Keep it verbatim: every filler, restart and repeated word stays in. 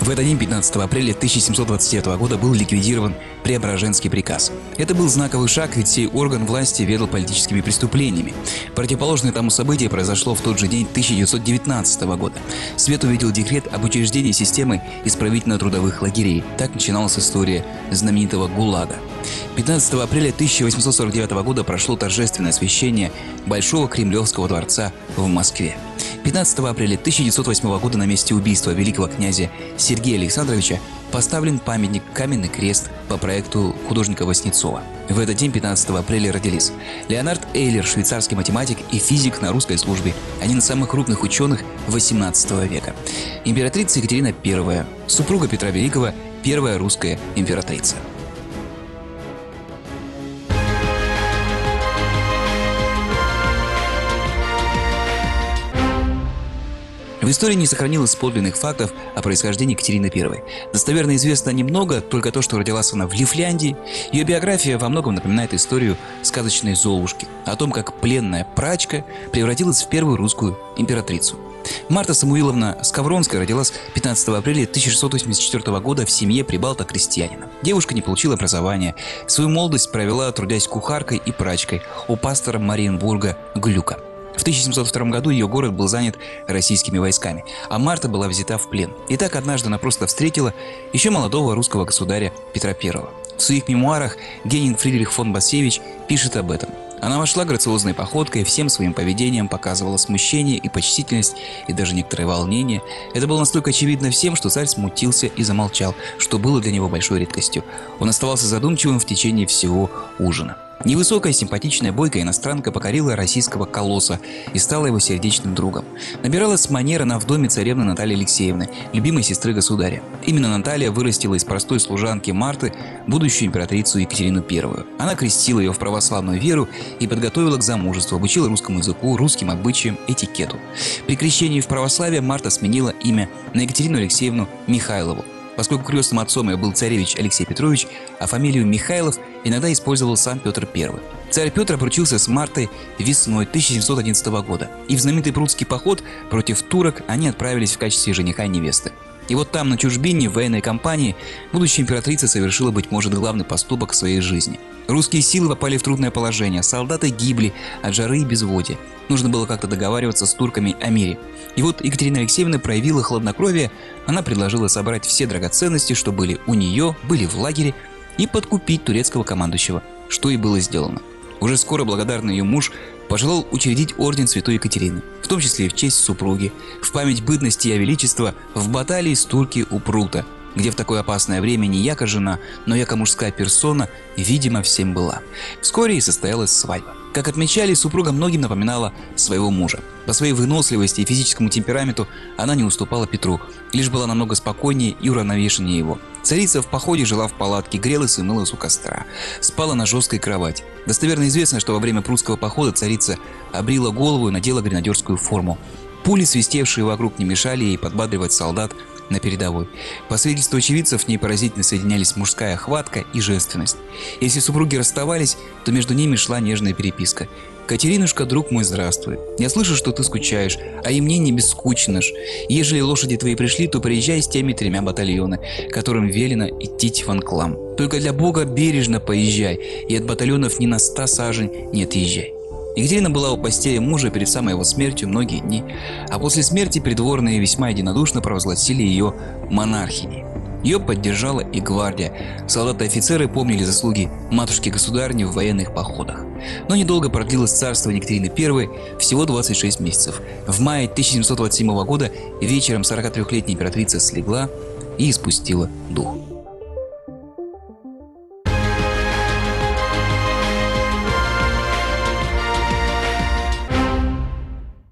В этот день, пятнадцатого апреля тысяча семьсот двадцать девятого года, был ликвидирован Преображенский приказ. Это был знаковый шаг, ведь сей орган власти ведал политическими преступлениями. Противоположное тому событие произошло в тот же день тысяча девятьсот девятнадцатого года. Свет увидел декрет об учреждении системы исправительно-трудовых лагерей. Так начиналась история знаменитого ГУЛАГа. пятнадцатого апреля тысяча восемьсот сорок девятого года прошло торжественное освящение Большого Кремлевского дворца в Москве. пятнадцатого апреля тысяча девятьсот восьмого года на месте убийства великого князя Сергея Александровича поставлен памятник «Каменный крест» по проекту художника Васнецова. В этот день, пятнадцатого апреля, родились Леонард Эйлер, швейцарский математик и физик на русской службе, один из самых крупных ученых восемнадцатого века. Императрица Екатерина Первая, супруга Петра Великого, первая русская императрица. В истории не сохранилось подлинных фактов о происхождении Екатерины Первой. Достоверно известно немного, только то, что родилась она в Лифляндии. Ее биография во многом напоминает историю сказочной Золушки, о том, как пленная прачка превратилась в первую русскую императрицу. Марта Самуиловна Скавронская родилась пятнадцатого апреля тысяча шестьсот восемьдесят четвёртого года в семье прибалта-крестьянина. Девушка не получила образования. Свою молодость провела, трудясь кухаркой и прачкой у пастора Мариенбурга Глюка. В тысяча семьсот втором году ее город был занят российскими войсками, а Марта была взята в плен. И так однажды она просто встретила еще молодого русского государя Петра Первого. В своих мемуарах Генин Фридрих фон Бассевич пишет об этом. Она вошла грациозной походкой, всем своим поведением показывала смущение и почтительность, и даже некоторое волнение. Это было настолько очевидно всем, что царь смутился и замолчал, что было для него большой редкостью. Он оставался задумчивым в течение всего ужина. Невысокая, симпатичная, бойкая иностранка покорила российского колосса и стала его сердечным другом. Набиралась с манер она в доме царевны Натальи Алексеевны, любимой сестры государя. Именно Наталья вырастила из простой служанки Марты будущую императрицу Екатерину Первую. Она крестила ее в православную веру и подготовила к замужеству, обучила русскому языку, русским обычаям, этикету. При крещении в православие Марта сменила имя на Екатерину Алексеевну Михайлову. Поскольку крестным отцом ее был царевич Алексей Петрович, а фамилию Михайлов иногда использовал сам Петр Первый. Царь Петр обручился с Мартой весной тысяча семьсот одиннадцатого года, и в знаменитый прусский поход против турок они отправились в качестве жениха и невесты. И вот там, на чужбине, в военной кампании, будущая императрица совершила, быть может, главный поступок в своей жизни. Русские силы попали в трудное положение, солдаты гибли от жары и безводья. Нужно было как-то договариваться с турками о мире. И вот Екатерина Алексеевна проявила хладнокровие, она предложила собрать все драгоценности, что были у нее, были в лагере, и подкупить турецкого командующего, что и было сделано. Уже скоро благодарный ее муж пожелал учредить орден Святой Екатерины, в том числе и в честь супруги, в память бытности ее величества в баталии с турки у Прута, где в такое опасное время не яко жена, но яко мужская персона, видимо, всем была. Вскоре и состоялась свадьба. Как отмечали, супруга многим напоминала своего мужа. По своей выносливости и физическому темпераменту она не уступала Петру, лишь была намного спокойнее и уравновешеннее его. Царица в походе жила в палатке, грелась и мылась у костра, спала на жесткой кровати. Достоверно известно, что во время прусского похода царица обрила голову и надела гренадерскую форму. Пули, свистевшие вокруг, не мешали ей подбадривать солдат на передовой. По свидетельству очевидцев, в ней поразительно соединялись мужская хватка и женственность. Если супруги расставались, то между ними шла нежная переписка. «Катеринушка, друг мой, здравствуй. Я слышу, что ты скучаешь, а и мне не бескучно ж. Ежели лошади твои пришли, то приезжай с теми тремя батальоны, которым велено идти в анклам. Только для Бога бережно поезжай, и от батальонов ни на ста сажень не отъезжай». Екатерина была у постели мужа перед самой его смертью многие дни, а после смерти придворные весьма единодушно провозгласили ее монархиней. Ее поддержала и гвардия. Солдаты и офицеры помнили заслуги матушки-государни в военных походах. Но недолго продлилось царствование Екатерины Первой, всего двадцать шесть месяцев. В мае тысяча семьсот двадцать седьмого года вечером сорокатрёхлетняя императрица слегла и испустила дух.